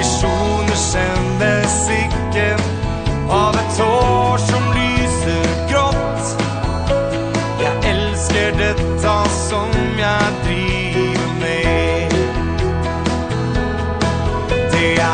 Visjoner sendes ikke av et hår som lyser grått. Jeg elsker dette som jeg driver med. Det